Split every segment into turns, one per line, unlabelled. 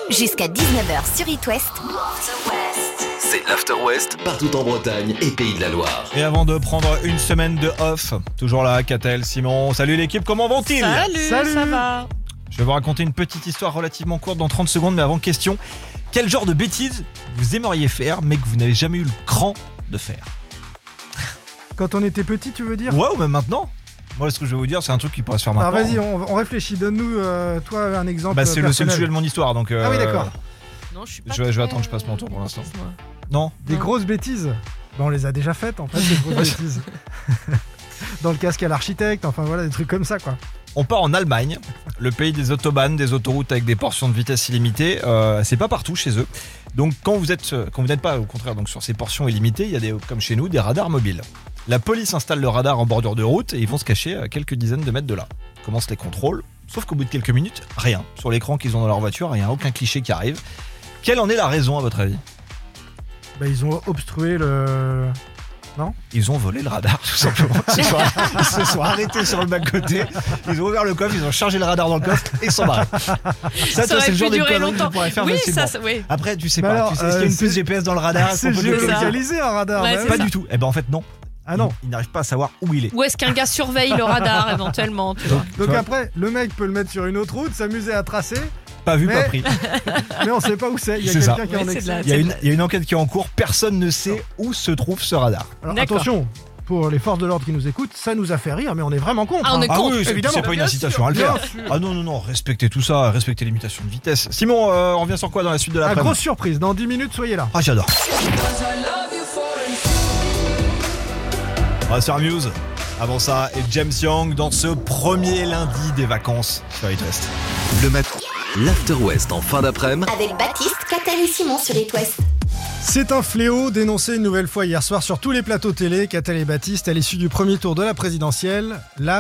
Jusqu'à 19h sur It West.
C'est l'After West partout en Bretagne et Pays de la Loire.
Et avant de prendre une semaine de off, toujours là, Catel, Simon, salut l'équipe, comment vont-ils ?
Salut, ça va.
Je vais vous raconter une petite histoire relativement courte dans 30 secondes, mais avant question, quel genre de bêtises vous aimeriez faire mais que vous n'avez jamais eu le cran de faire ?
Quand on était petit, tu veux dire ?
Ouais, ou même maintenant ? Moi, ce que je vais vous dire, c'est un truc qui pourrait se faire maintenant.
Alors vas-y, on réfléchit, donne-nous toi un exemple.
Bah, c'est le
personnel.
sujet de mon histoire, donc...
Ah oui, d'accord.
Non, je suis pas
Je vais attendre que je passe mon tour pour l'instant. Non ?
Des grosses bêtises. Bah, on les a déjà faites en fait, des grosses bêtises. Dans le casque à l'architecte, enfin voilà, des trucs comme ça quoi.
On part en Allemagne, le pays des autobahns, des autoroutes avec des portions de vitesse illimitées. C'est pas partout chez eux. Donc quand vous n'êtes pas au contraire donc sur ces portions illimitées, il y a des, comme chez nous, des radars mobiles. La police installe le radar en bordure de route et ils vont se cacher à quelques dizaines de mètres de là. Commencent les contrôles, sauf qu'au bout de quelques minutes, rien. Sur l'écran qu'ils ont dans leur voiture, il n'y a aucun cliché qui arrive. Quelle en est la raison à votre avis ?
Bah ils ont obstrué le... Non ?
Ils ont volé le radar, tout simplement. Ils se sont arrêtés sur le bas-côté, ils ont ouvert le coffre, ils ont chargé le radar dans le coffre et ils sont barrés. Ça toi, c'est le genre de conneries que tu pourrais faire facilement.
Oui.
Après, tu sais
Mais
pas,
alors,
est-ce qu'il y a une puce GPS dans le radar ?
C'est géolocalisé un radar.
Ouais,
bah
c'est
Pas
ça.
du tout. Eh ben en fait, non.
Ah non.
Ils n'arrivent pas à savoir où il est.
Ou est-ce qu'un gars surveille le radar éventuellement, tu vois ?
Donc
Toi.
après, le mec peut le mettre sur une autre route, s'amuser à tracer,
Pas vu,
Mais-
pas pris.
mais on sait pas où c'est. Il y a
C'est
quelqu'un
ça.
qui est en
Ouais, c'est
excès.
de la-
Il y a une enquête qui est en cours, personne ne sait où se trouve ce radar.
Alors
D'accord.
attention, pour les forces de l'ordre qui nous écoutent, ça nous a fait rire, mais on est vraiment contre.
Ah, on est
Ah
contre,
oui,
évidemment.
c'est pas une
Bien
incitation
sûr,
à le faire.
bien sûr.
Ah non, respectez tout ça, respectez les limitations de vitesse. Simon, on revient sur quoi dans la suite de la
Ah,
presse ?
grosse surprise, dans 10 minutes, soyez là.
Ah, j'adore. On va se faire Muse. Avant ça, et James Young dans ce premier lundi des vacances sur It West.
Le matin, l'After West en fin d'après-midi.
Avec Baptiste, Catel et Simon sur It West.
C'est un fléau dénoncé une nouvelle fois hier soir sur tous les plateaux télé. Catel et Baptiste, à l'issue du premier tour de la présidentielle,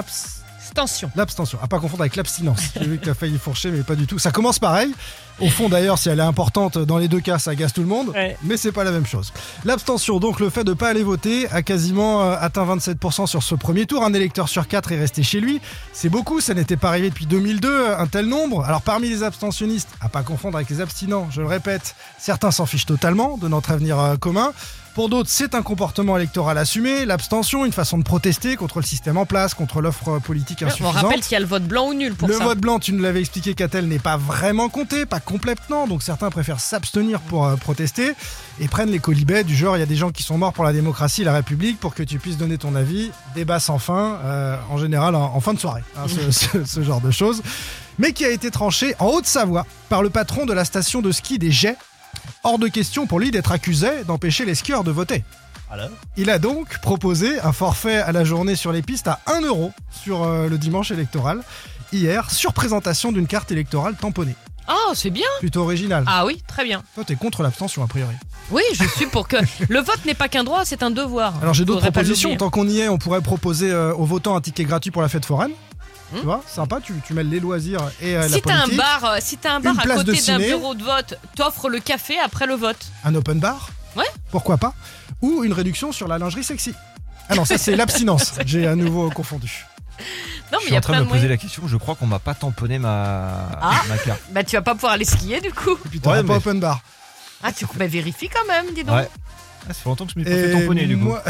l'abstention, à pas confondre avec l'abstinence. J'ai vu que t'as failli fourcher, mais pas du tout. Ça commence pareil. Au fond, d'ailleurs, si elle est importante, dans les deux cas, ça agace tout le monde.
Ouais.
Mais c'est pas la même chose. L'abstention, donc le fait de pas aller voter, a quasiment atteint 27% sur ce premier tour. Un électeur sur 4 est resté chez lui. C'est beaucoup, ça n'était pas arrivé depuis 2002, un tel nombre. Alors parmi les abstentionnistes, à pas confondre avec les abstinents, je le répète, certains s'en fichent totalement de notre avenir commun. Pour d'autres, c'est un comportement électoral assumé. L'abstention, une façon de protester contre le système en place, contre l'offre politique
On
insuffisante.
rappelle qu'il y a le vote blanc ou nul pour
Le
ça.
vote blanc, tu nous l'avais expliqué, Catel, n'est pas vraiment compté, pas complètement, donc certains préfèrent s'abstenir pour protester et prennent les colibets du genre il y a des gens qui sont morts pour la démocratie et la République pour que tu puisses donner ton avis, débat sans fin, en général en fin de soirée, hein, ce genre de choses, mais qui a été tranché en Haute-Savoie par le patron de la station de ski des Jets. Hors de question pour lui d'être accusé d'empêcher les skieurs de voter.
Alors ?
Il a donc proposé un forfait à la journée sur les pistes à 1 € sur le dimanche électoral. Hier, sur présentation d'une carte électorale tamponnée.
Ah, c'est bien.
Plutôt original.
Ah oui, très bien.
Toi, t'es contre l'abstention, a priori.
Oui, je suis pour que le vote n'est pas qu'un droit, c'est un devoir.
Alors, j'ai d'autres
Faudrait pas
propositions.
l'oublier.
Tant qu'on y est, on pourrait proposer aux votants un ticket gratuit pour la fête foraine. Tu vois, sympa, tu mêles les loisirs et la
Si t'as
politique.
un bar
Une
à
place de
côté d'un
ciné.
bureau de vote, t'offres le café après le vote.
Un open bar.
Ouais.
Pourquoi pas. Ou une réduction sur la lingerie sexy. Ah non, ça c'est l'abstinence. J'ai à nouveau confondu.
Non, mais
Je
il
suis
y a
en train
plein
de
de
me poser
moyens.
la question, je crois qu'on m'a pas tamponné ma carte.
Bah, tu vas pas pouvoir aller skier du coup.
Et puis t'auras
Ouais,
pas
mais-
open bar.
Ah, bah, vérifie quand même, dis donc.
Ouais. Ah, ça fait longtemps que je m'ai pas fait tamponner du coup.
moi-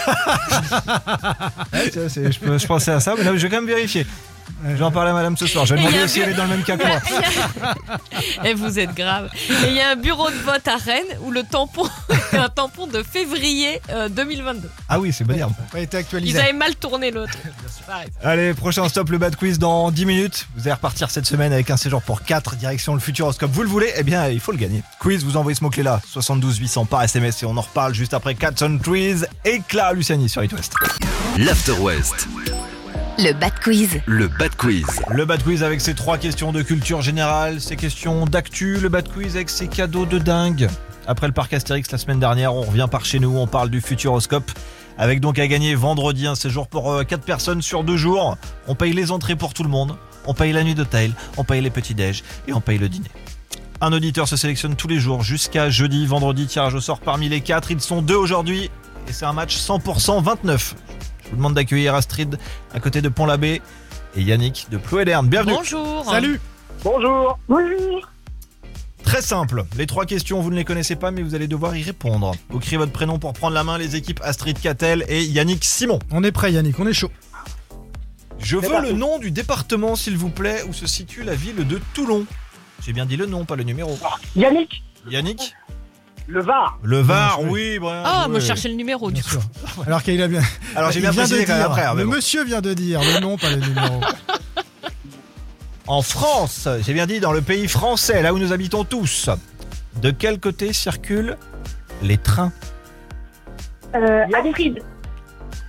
Ouais, tiens, je pensais à ça, mais là, je vais quand même vérifier. J'en parlais à madame ce soir. Je vais
Et il y
demander
a un
si elle est dans le même cas que moi.
Et vous êtes grave. Et il y a un bureau de vote à Rennes où le tampon est un tampon de février 2022.
Ah oui, c'est bon dire.
Pas été
Ils
actualisé.
avaient mal tourné l'autre. Pareil.
Allez, prochain stop, le bad quiz dans 10 minutes. Vous allez repartir cette semaine avec un séjour pour 4, direction le Futuroscope. Vous le voulez ? Eh bien, il faut le gagner. Quiz, vous envoyez ce mot-clé là, 72 800 par SMS et on en reparle juste après Cats on Trees et Clara Luciani sur It West.
L'After West,
Le Bad Quiz.
le Bad Quiz.
Le bad quiz avec ses 3 questions de culture générale, ses questions d'actu, le bad quiz avec ses cadeaux de dingue. Après le parc Astérix la semaine dernière, on revient par chez nous, on parle du Futuroscope. Avec donc à gagner vendredi un séjour pour 4 personnes sur 2 jours. On paye les entrées pour tout le monde, on paye la nuit d'hôtel, on paye les petits-déj et on paye le dîner. Un auditeur se sélectionne tous les jours jusqu'à jeudi, vendredi, tirage au sort parmi les 4. Ils sont 2 aujourd'hui et c'est un match 100% 29. Je vous demande d'accueillir Astrid à côté de Pont-l'Abbé et Yannick de Plouéderne. Bienvenue.
Bonjour.
Salut.
Bonjour.
Bonjour.
Très simple. Les 3 questions, vous ne les connaissez pas, mais vous allez devoir y répondre. Vous criez votre prénom pour prendre la main, les équipes Astrid Catel et Yannick Simon.
On est prêt, Yannick, on est chaud.
Je veux le nom du département, s'il vous plaît, où se situe la ville de Toulon. J'ai bien dit le nom, pas le numéro.
Yannick,
Yannick ?
le Var.
Le Var,
Bien joué.
oui. Bien
Ah,
joué.
moi je cherchais le numéro
Bien
du coup.
sûr. Alors qu'il a bien.
Alors j'ai
Il
bien
vient de
précisé quand même
dire,
après. Mais
le
bon.
monsieur vient de dire le nom, pas le numéro.
En France, j'ai bien dit dans le pays français, là où nous habitons tous, de quel côté circulent les trains ?
Astrid,
Astrid ?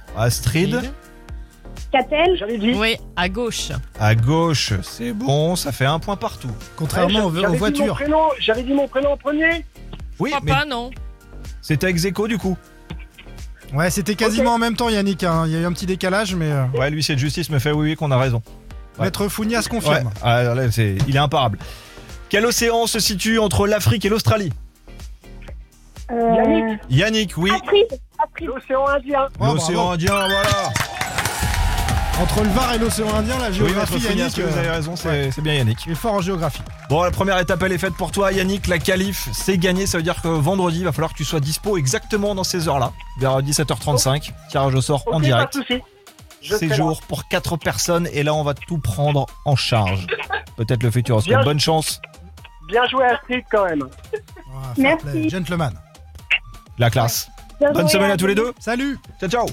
Catel, j'avais dit.
Oui, à gauche.
À gauche, c'est bon, ça fait 1 point partout.
Contrairement aux voitures.
J'avais dit mon prénom en premier.
Oui,
Je crois
mais
pas, non.
c'était ex aequo du coup.
Ouais, c'était quasiment en même temps, Yannick. Hein. Il y a eu un petit décalage, mais
Ouais, lui, c'est de justice, me fait oui, qu'on a raison. Ouais.
Maître Founias
Ouais,
confirme.
alors là, il est imparable. Quel océan se situe entre l'Afrique et l'Australie ?
Yannick,
Yannick, oui.
Astrid, l'océan Indien.
Oh,
L'océan
bravo.
Indien, voilà.
Entre le Var et l'océan Indien, la
Oui,
géographie,
Maître Founias,
Yannick,
vous avez raison, c'est bien Yannick.
il est fort en géographie.
Bon, la première étape, elle est faite pour toi, Yannick. La qualif, c'est gagné. Ça veut dire que vendredi, il va falloir que tu sois dispo exactement dans ces heures-là, vers 17h35. Tirage au sort en
Ok,
direct.
pas de souci. Je serai
Séjour pour 4 personnes. Et là, on va tout prendre en charge. Peut-être le Futuroscope.
Bien.
Bonne chance.
là. Bien joué Astrid quand même.
Ah, fair
Merci.
play. Gentleman.
La classe.
Bien
Bonne
joué,
semaine à tous les deux.
Salut.
Ciao, ciao.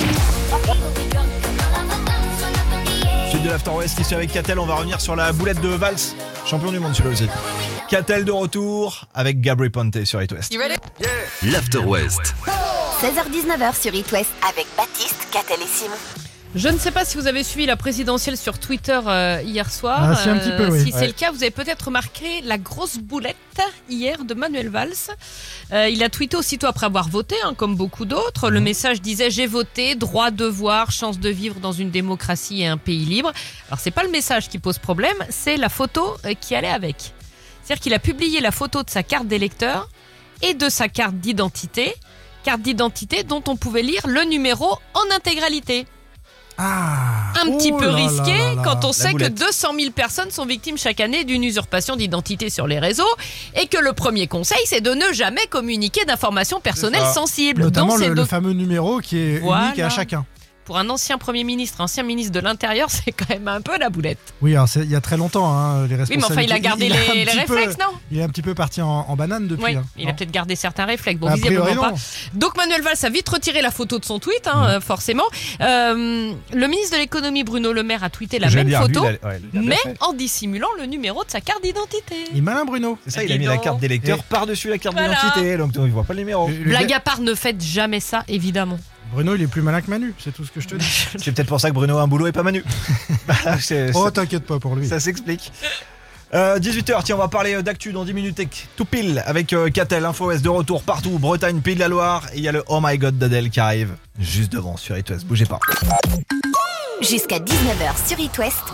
Suite de l'After West, ici avec Catel, on va revenir sur la boulette de Valls, champion du monde celui-là aussi. Catel de retour avec Gabri Ponte sur It West.
L'After West.
16h-19h sur It West avec Baptiste, Catel et Simon.
Je ne sais pas si vous avez suivi la présidentielle sur Twitter hier soir.
Ah, si, un petit peu, oui.
Si c'est
Ouais.
le cas, vous avez peut-être remarqué la grosse boulette hier de Manuel Valls. Il a tweeté aussitôt après avoir voté, comme beaucoup d'autres. Le message disait « J'ai voté, droit, devoir, chance de vivre dans une démocratie et un pays libre ». Alors c'est pas le message qui pose problème, c'est la photo qui allait avec. C'est-à-dire qu'il a publié la photo de sa carte d'électeur et de sa carte d'identité dont on pouvait lire le numéro en intégralité.
Ah.
Un petit
Oh
peu
là là
risqué
là là.
quand on sait que
boulette.
200 000 personnes sont victimes chaque année d'une usurpation d'identité sur les réseaux et que le premier conseil, c'est de ne jamais communiquer d'informations personnelles
C'est ça.
sensibles.
Notamment
Donc, c'est
le fameux numéro qui est
Voilà.
unique à chacun.
pour un ancien Premier ministre, ancien ministre de l'Intérieur, c'est quand même un peu la boulette.
Oui, alors il y a très longtemps, hein, les
Oui, mais enfin, il a gardé
Il a un
les
petit peu-
réflexes, non?
Il est un petit peu parti en banane depuis.
Oui,
hein,
il a
non
peut-être gardé certains réflexes. Bon,
A priori,
visiblement pas.
non.
Donc Manuel Valls a vite retiré la photo de son tweet, forcément. Le ministre de l'économie Bruno Le Maire a tweeté la
J'allais
même
dire, lui,
photo,
il a bien
mais
fait.
en dissimulant le numéro de sa carte d'identité.
Il est malin, Bruno.
C'est ça, il a
Dis
mis la
donc.
carte d'électeur
Et-
par-dessus la carte
Voilà.
d'identité, donc il voit pas le numéro.
Le
Blague
gars-
à part, ne faites jamais ça, évidemment.
Bruno, il est plus malin que Manu, c'est tout ce que je te dis.
C'est peut-être pour ça que Bruno a un boulot et pas Manu. Bah,
Oh, t'inquiète pas pour lui.
ça s'explique. 18h, tiens, on va parler d'actu dans 10 minutes tout pile avec Catel, Info West de retour partout, Bretagne, Pays de la Loire, et il y a le Oh My God d'Adèle qui arrive juste devant sur It West, bougez pas.
Jusqu'à 19h sur It West.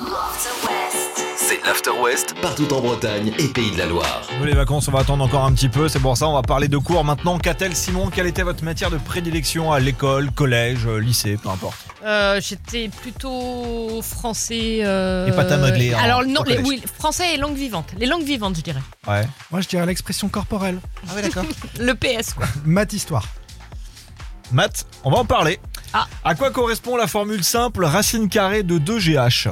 C'est l'After West partout en Bretagne et Pays de la Loire.
Nous les vacances, on va attendre encore un petit peu, c'est pour ça on va parler de cours maintenant. Catel, Simon, quelle était votre matière de prédilection à l'école, collège, lycée, peu importe?
J'étais plutôt français.
Et pâte à modeler, hein,
Alors non,
au collège.
oui, français et langue vivante. Les langues vivantes, je dirais.
Ouais.
Moi, je dirais l'expression corporelle.
Ah ouais, d'accord.
Le PS, quoi.
Maths histoire.
Maths, on va en parler.
Ah.
À quoi correspond la formule simple racine carrée de 2GH?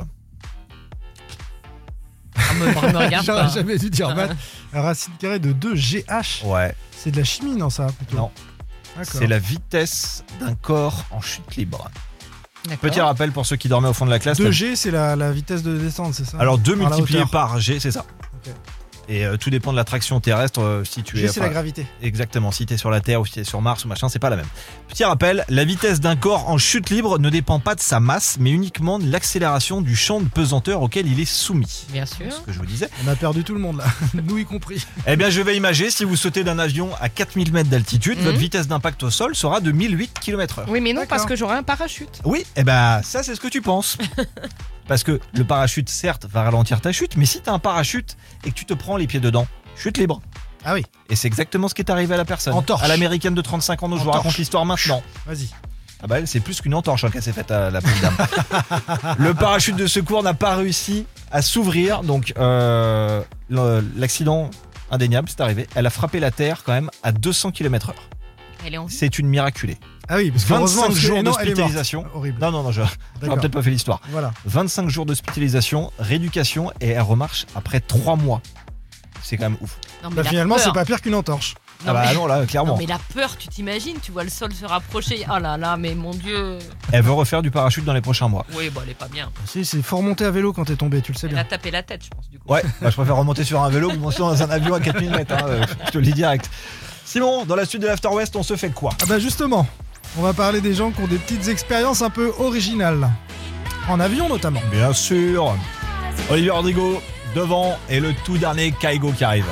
Me regarde
J'aurais
pas.
jamais dû dire maths. La racine carrée de 2GH.
Ouais,
C'est de la chimie, non, ça plutôt.
Non.
D'accord.
c'est la vitesse d'un corps en chute libre.
D'accord.
Petit rappel pour ceux qui dormaient au fond de la classe.
2G, c'est la vitesse de descente, c'est ça?
Alors 2
Par la
multiplié
hauteur.
par G, c'est ça.
Ok.
Et tout dépend de la traction terrestre si tu
G,
es.
c'est la gravité.
Exactement, si t'es sur la Terre ou si t'es sur Mars ou machin, c'est pas la même. Petit rappel, la vitesse d'un corps en chute libre ne dépend pas de sa masse, mais uniquement de l'accélération du champ de pesanteur auquel il est soumis.
Bien
C'est
sûr.
ce que je vous disais.
On a perdu tout le monde là, nous y compris.
Eh bien, je vais imager, si vous sautez d'un avion à 4000 mètres d'altitude,
Mhm.
votre vitesse d'impact au sol sera de 1008 km/h.
Oui, mais non,
D'accord.
parce que j'aurais un parachute.
Oui, eh ben, ça, c'est ce que tu penses. Parce que le parachute, certes, va ralentir ta chute, mais si t'as un parachute et que tu te prends les pieds dedans, chute libre.
Ah oui,
Et c'est exactement ce qui est arrivé à la personne.
En torche.
À l'américaine de 35 ans dont je vous
En
raconte
torche.
l'histoire maintenant.
vas-y.
Ah bah elle, c'est plus qu'une entorche qu'elle s'est faite à la pauvre dame. Le parachute de secours n'a pas réussi à s'ouvrir, donc l'accident indéniable, c'est arrivé. Elle a frappé la Terre quand même à 200 km/h.
Elle est en vie.
C'est une miraculée.
Ah oui, parce que
25 jours
elle est morte.
d'hospitalisation.
Horrible.
Non, j'aurais
D'accord.
peut-être pas fait l'histoire.
Voilà.
25 jours d'hospitalisation, rééducation et elle remarche après 3 mois. C'est quand même ouf.
Non, mais
Bah,
la
finalement,
peur.
c'est pas pire qu'une entorche.
Non,
Ah bah
mais-
non, là, clairement.
Non mais la peur, tu t'imagines, tu vois le sol se rapprocher. Oh là là, mais mon Dieu.
Elle veut refaire du parachute dans les prochains mois.
Oui, bon, elle est pas bien.
Si, c'est faut remonter à vélo quand t'es tombé, tu le sais
Elle
bien.
a tapé la tête, je pense, du coup.
Ouais, bah, je préfère remonter sur un vélo que monter dans un avion à 4000 mètres. Je te le dis direct. Simon, dans la suite de l'After West, on se fait quoi?
Ah bah justement, on va parler des gens qui ont des petites expériences un peu originales. En avion notamment.
Bien sûr. Olivier Rodrigo devant et le tout dernier Kaigo qui arrive.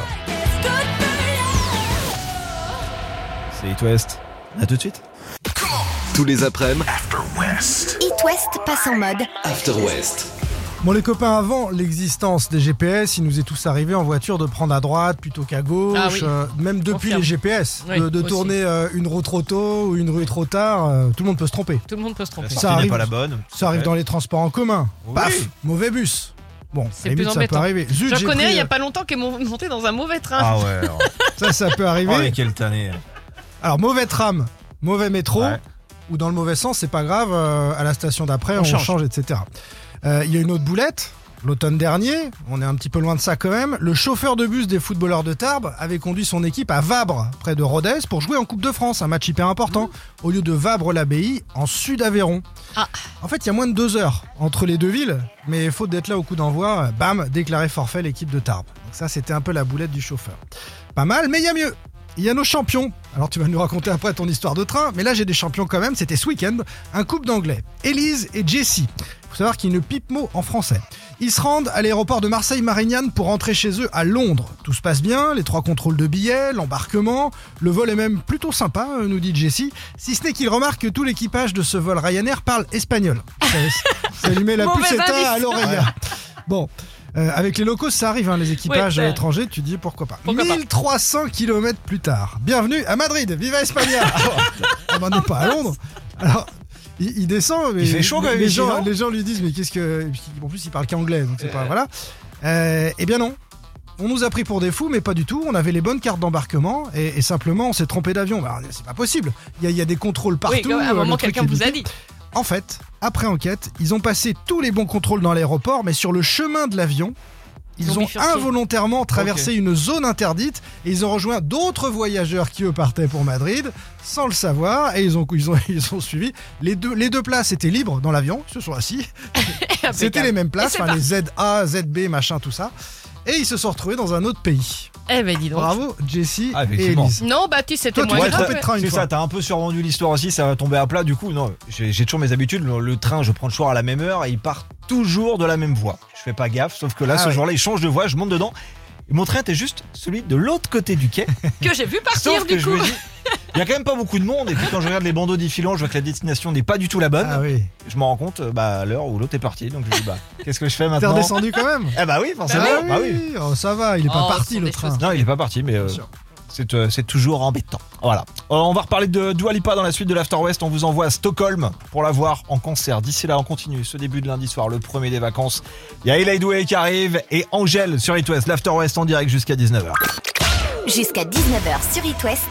C'est It West. A tout de suite.
Tous les après-midi,
It West passe en mode
After West.
Bon les copains, avant l'existence des GPS, il nous est tous arrivé en voiture de prendre à droite plutôt qu'à gauche,
Ah oui.
même depuis
Confirme.
les GPS,
Oui,
de
aussi.
tourner une route trop tôt ou une rue trop tard, tout le monde peut se tromper.
Tout le monde peut se
La
tromper.
Ça
sortie n'est
arrive.
pas la bonne.
Ça arrive dans les transports en commun.
Oui.
Paf, mauvais bus. Bon,
C'est
à la
plus
limite, ça peut
embêtant.
arriver. Zut,
J'en
j'ai
connais un
pris,
il y a pas longtemps qui est monté dans un mauvais train.
Ah ouais.
ça peut arriver.
Oh, mais quelle tannée.
Alors mauvais tram, mauvais métro,
Ouais.
ou dans le mauvais sens, c'est pas grave, à la station d'après,
On
on
change.
change, etc. Il y a une autre boulette, l'automne dernier, on est un petit peu loin de ça quand même, le chauffeur de bus des footballeurs de Tarbes avait conduit son équipe à Vabre, près de Rodez, pour jouer en Coupe de France, un match hyper important, au lieu de Vabre-l'Abbaye, en Sud-Aveyron.
Ah.
En fait, il y a moins de 2 heures entre les deux villes, mais faute d'être là au coup d'envoi, bam, déclaré forfait l'équipe de Tarbes. Donc ça, c'était un peu la boulette du chauffeur. Pas mal, mais il y a mieux. Il y a nos champions. Alors tu vas nous raconter après ton histoire de train, mais là j'ai des champions quand même, c'était ce week-end, un couple d'anglais, Élise et Jessie. Faut savoir qu'ils ne pipent mot en français. Ils se rendent à l'aéroport de Marseille-Marignane pour rentrer chez eux à Londres. Tout se passe bien, les 3 contrôles de billets, l'embarquement, le vol est même plutôt sympa, nous dit Jessie, si ce n'est qu'il remarque que tout l'équipage de ce vol Ryanair parle espagnol. Ça lui met la
Mauvais
pucetta
indice.
à l'oreille. Bon. Avec les locaux, ça arrive, hein, les équipages
Ouais, bah.
étrangers, tu dis pourquoi pas.
Pourquoi pas.
1300 km plus tard, bienvenue à Madrid, viva España. Ah bah, on n'est pas à Londres. Alors, il descend, mais
Il fait chaud quand même
les
ici, non
gens lui disent, mais qu'est-ce que... En plus, il parle qu'anglais, donc c'est pas... Voilà. Eh bien non. On nous a pris pour des fous, mais pas du tout. On avait les bonnes cartes d'embarquement et simplement on s'est trompé d'avion. Bah, c'est pas possible. Il y a des contrôles partout.
Oui, quand même, à un moment,
le truc
quelqu'un
est
vous a
bipé.
dit.
En fait, après enquête, ils ont passé tous les bons contrôles dans l'aéroport, mais sur le chemin de l'avion,
Ils
ils
ont
ont
bifurqué.
involontairement traversé une zone interdite et ils ont rejoint d'autres voyageurs qui eux partaient pour Madrid sans le savoir et ils ont suivi. Les deux places étaient libres dans l'avion, ils se sont assis. C'était les mêmes places,
Et c'est
enfin, les ZA, ZB, machin, tout ça. Et ils se sont retrouvés dans un autre pays.
Eh ben dis donc.
Bravo, Jessie
Ah,
et
effectivement.
Élise.
Non, Baptiste, c'était
Toi, tu
moins
vas
grave.
tromper de train une
C'est
fois.
ça, t'as un peu survendu l'histoire aussi, ça va tomber à plat. Du coup, non, j'ai toujours mes habitudes. Le train, je prends le soir à la même heure et il part toujours de la même voie. Je fais pas gaffe, sauf que là,
Ah
ce
ouais.
jour-là, il change de voie, je monte dedans. Et mon train était juste celui de l'autre côté du quai.
Que j'ai vu partir
Sauf que
du
je
coup.
me dis, il y a quand même pas beaucoup de monde. Et puis quand je regarde les bandeaux défilants, je vois que la destination n'est pas du tout la bonne.
Ah oui.
Je m'en rends compte à l'heure où l'autre est parti. Donc je me dis, qu'est-ce que je fais
T'es
maintenant?
redescendu quand même.
Eh bah oui, forcément.
Ah
Bah oui.
oui, oh, ça va, il est pas
Oh,
parti
ce sont
le
des
train.
choses
Non, il est pas parti, mais
Bien sûr.
c'est toujours embêtant. Voilà. On va reparler de Dua Lipa dans la suite de l'After West. On vous envoie à Stockholm pour la voir en concert. D'ici là, on continue ce début de lundi soir, le premier des vacances. Il y a Eli Doué qui arrive et Angèle sur It West. L'After West en direct jusqu'à 19h.
jusqu'à 19h sur It West.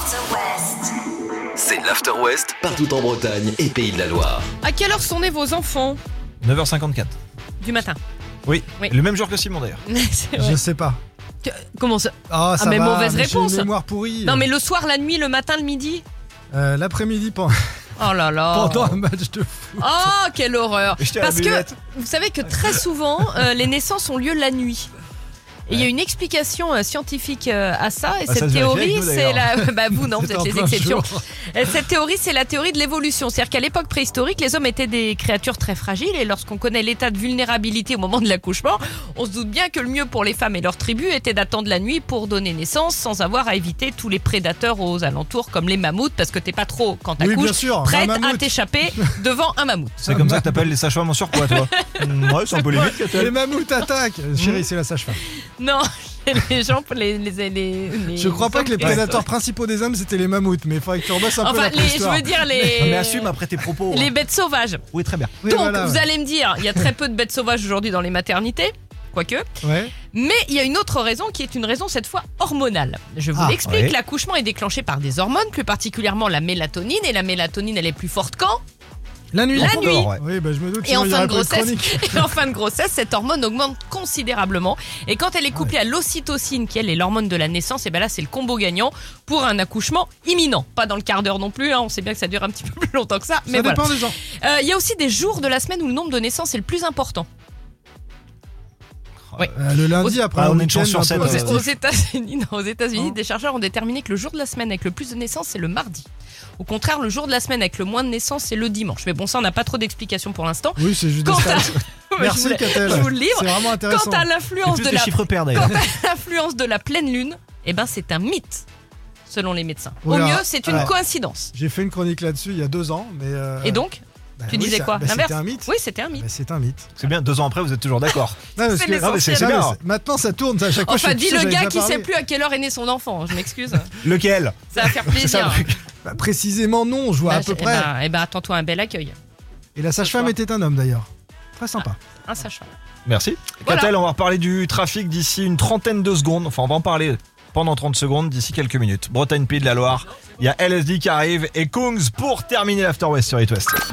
C'est l'After West partout en Bretagne et Pays de la Loire.
À quelle heure sont nés vos enfants
9h54.
du matin?
Oui.
Oui.
Le même jour que Simon d'ailleurs.
C'est vrai.
Je sais pas.
Comment ça?
Ah, ça
mais
va,
mauvaise
mais j'ai
réponse.
une mémoire pourrie.
Non mais le soir, la nuit, le matin, le midi?
L'après-midi
Oh là là.
pendant un match de foot.
Oh, quelle horreur.
Et je tiens la
Parce que
buvette.
vous savez que très souvent, les naissances ont lieu la nuit. Et il y a une explication scientifique à ça. Et
Ah, ça
cette
se vérifie
théorie,
avec nous,
c'est
d'ailleurs.
la. Bah, vous, non, vous
C'est
êtes
en
les
plein
exceptions.
jour.
Cette théorie, c'est la théorie de l'évolution. C'est-à-dire qu'à l'époque préhistorique, les hommes étaient des créatures très fragiles. Et lorsqu'on connaît l'état de vulnérabilité au moment de l'accouchement, on se doute bien que le mieux pour les femmes et leurs tribus était d'attendre la nuit pour donner naissance sans avoir à éviter tous les prédateurs aux alentours, comme les mammouths, parce que t'es pas trop, quand
Oui, bien
t'accouches,
sûr,
prête
un
à
mammouth.
t'échapper devant un mammouth.
C'est comme ça que t'appelles les sages-femmes en surpoids, toi. Ouais, c'est un peu limite,
Les
Catel.
mammouths attaquent. Chérie, c'est la sage-femme.
Non, les gens, les
Je crois pas que les
hommes-
prédateurs principaux des hommes c'était les mammouths, mais il faudrait que tu rebosses un peu
Enfin,
la
je
préhistoire.
veux dire
Mais assume après tes propos.
les
hein.
bêtes sauvages.
Oui, très bien.
Oui,
Donc,
voilà,
vous
ouais.
allez me dire, il y a très peu de bêtes sauvages aujourd'hui dans les maternités. quoique.
Ouais.
Mais il y a une autre raison qui est une raison cette fois hormonale. Je vous
Ah,
l'explique,
ouais.
l'accouchement est déclenché par des hormones, plus particulièrement la mélatonine. Et la mélatonine, elle est plus forte quand ?
La nuit.
La
Encore,
nuit.
ouais.
Oui, bah, je me doute.
Et
sinon
en
il y
fin
aurait
de
pas
grossesse,
chronique.
et en fin de grossesse, cette hormone augmente considérablement. Et quand elle est couplée à l'ocytocine, qui elle est l'hormone de la naissance, et ben là c'est le combo gagnant pour un accouchement imminent. Pas dans le quart d'heure non plus, hein, on sait bien que ça dure un petit peu plus longtemps que ça. Mais
Ça
voilà.
dépend des gens.
Il y a aussi des jours de la semaine où le nombre de naissances est le plus important.
Le lundi après
Ah,
un
on est une
week-end
chance sur
un
sept,
peu
ouais.
festif.
Aux États-Unis, non, aux États-Unis,
Oh.
des chercheurs ont déterminé que le jour de la semaine avec le plus de naissances, c'est le mardi. Au contraire, le jour de la semaine avec le moins de naissances, c'est le dimanche. Mais bon, ça, on n'a pas trop d'explications pour l'instant.
Oui, c'est juste des
Quant
stats.
à...
Merci Catel.
je vous le livre.
C'est vraiment intéressant.
Quant à
C'est
l'influence
plus
de
des
la
chiffres pairs d'ailleurs.
Quant à l'influence de la pleine lune, eh ben c'est un mythe, selon les médecins. Au
Oula,
mieux, c'est une
alors,
coïncidence.
J'ai fait une chronique là-dessus il y a 2 ans, mais.
Et donc,
bah
tu
oui,
disais
ça-
quoi
bah,
L'inverse.
C'était un mythe.
Oui, c'était un mythe.
Bah, c'est un mythe.
C'est bien, 2 ans après, vous êtes toujours d'accord.
Non, parce
C'est
que-
l'essentiel.
Ah, mais c'est
Non, mais
bien.
maintenant ça tourne, ça, à chaque fois.
Enfin,
je
dis
sais,
le
j'avais
gars
déjà
qui
parlé.
sait plus à quelle heure est né son enfant. Je m'excuse.
Lequel
Ça va faire
C'est ça,
plaisir.
Bah, précisément non, je vois à peu près.
Eh ben, attends-toi un bel accueil.
Et la sage-femme
soir.
était un homme d'ailleurs. Très sympa.
Un sachant.
Merci.
Voilà.
Catel, on va reparler du trafic d'ici une trentaine de secondes. Enfin, on va en parler pendant 30 secondes d'ici quelques minutes. Bretagne, Pays de la Loire. Il y a LSD qui arrive et Kungs pour terminer l'After West sur It West.